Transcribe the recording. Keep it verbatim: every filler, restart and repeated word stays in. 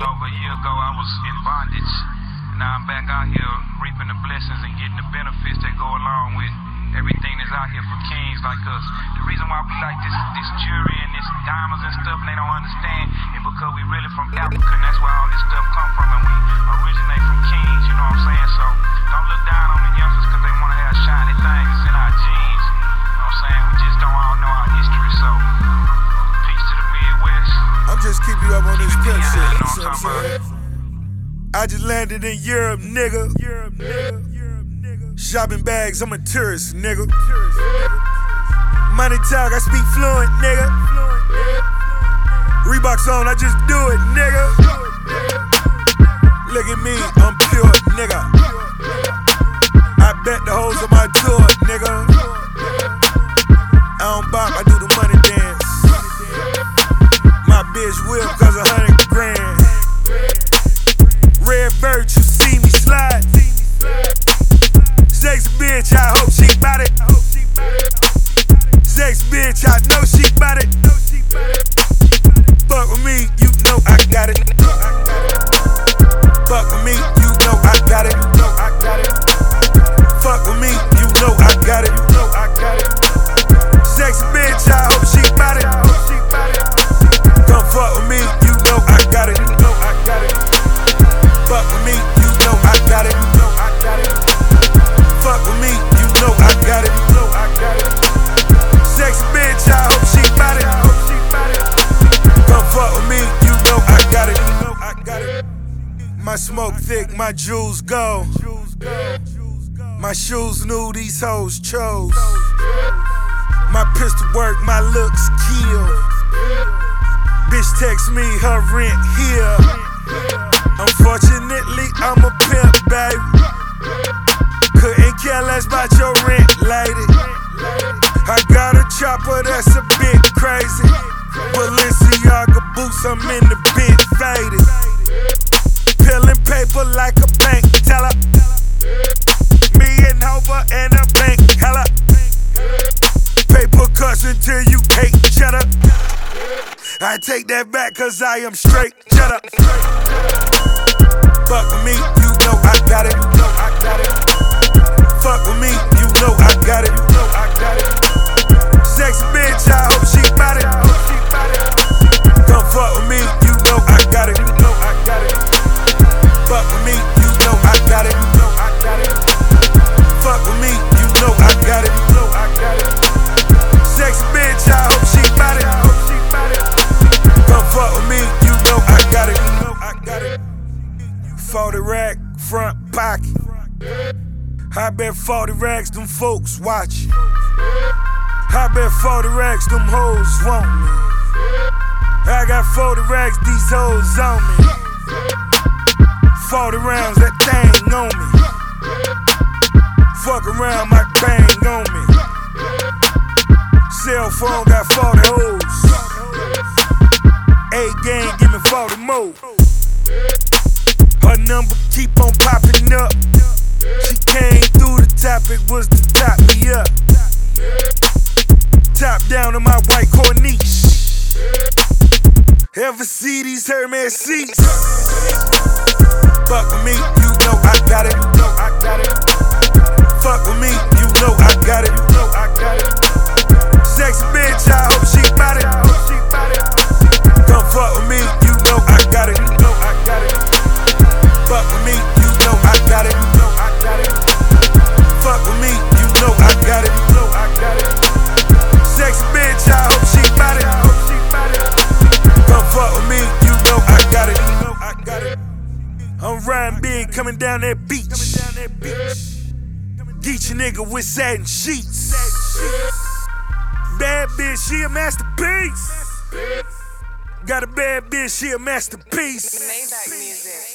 over a year ago, I was in bondage. Now I'm back out here reaping the blessings and getting the benefits that go along with everything that's out here for kings like us. The reason why we like this this jewelry and this diamonds and stuff and they don't understand is because we really from Africa, and that's where all this stuff come from, and we originate from kings, you know what I'm saying? So don't look down on the youngsters because they want to have shiny things. It's in our genes, you know what I'm saying? We just don't all know our history, so peace to the Midwest. I'm just keeping you up on this pimp shit. You know what I'm talking about? I just landed in Europe, nigga. Europe, nigga. Shopping bags, I'm a tourist, nigga. Money talk, I speak fluent, nigga. Reeboks on, I just do it, nigga. Look at me, I'm pure, nigga. I bet the hoes on my tour, nigga. I don't bop, I do the money dance. My bitch whip cause a hundred grand. Red bird, you see me slide. Sex bitch, I hope she bout it. Sex bitch, I know she bout it. Fuck with me, you know I got it. Fuck with me, you know I got it. Fuck with me, you know I got it. Sex bitch, I hope she bout it. Come fuck with me, you know I got it. Fuck with me, you know I got it. Fuck with me, you know I got it. Sex bitch, I hope she bout it. Come fuck with me, you know I got it. My smoke thick, my jewels go. My shoes knew these hoes chose. My pistol work, my looks kill. Bitch text me her rent here. Unfortunately, I'm a pimp, baby. Couldn't care less about your rent, lady. I got a chopper that's a bit crazy. Balenciaga boots, I'm in the bit faded. Peeling paper like a bank teller. Me and Hova and a bank hella. Paper cuts until you hate cheddar. I take that back cause I am straight cheddar. Fuck with me, you know I got it. Fuck with me, you know I got it. Sex bitch, I hope she bout it. Come fuck with me, you know I got it. Fuck with me, you know I got it. Fuck with me, you know I got it. Sex bitch, I hope she bout it. Come fuck with me, you know I got it. forty rack, front pocket. I bet forty racks, them folks watch. I bet forty racks, them hoes want me. I got forty racks, these hoes on me. forty rounds, that thing on me. Fuck around, my bang on me. Cell phone got forty hoes. A-gang, give me forty more. Her number keep on popping up. She came through, the topic was to top me up. Top down on my white corniche. Ever see these Hermes seats? Fuck with me, you know I got it. Fuck with me, you know I got it. Sex bitch, I hope she bout it. Come fuck with me, you know I got it. Fuck with me, you know I got it. Fuck with me, you know I got it. Sex bitch, I hope she bout it. Come fuck with me, you know I got it. I'm riding big, coming down that beach. Get your nigga with satin sheets. Bad bitch, she a masterpiece. Got a bad bitch, she a masterpiece. Maybach music.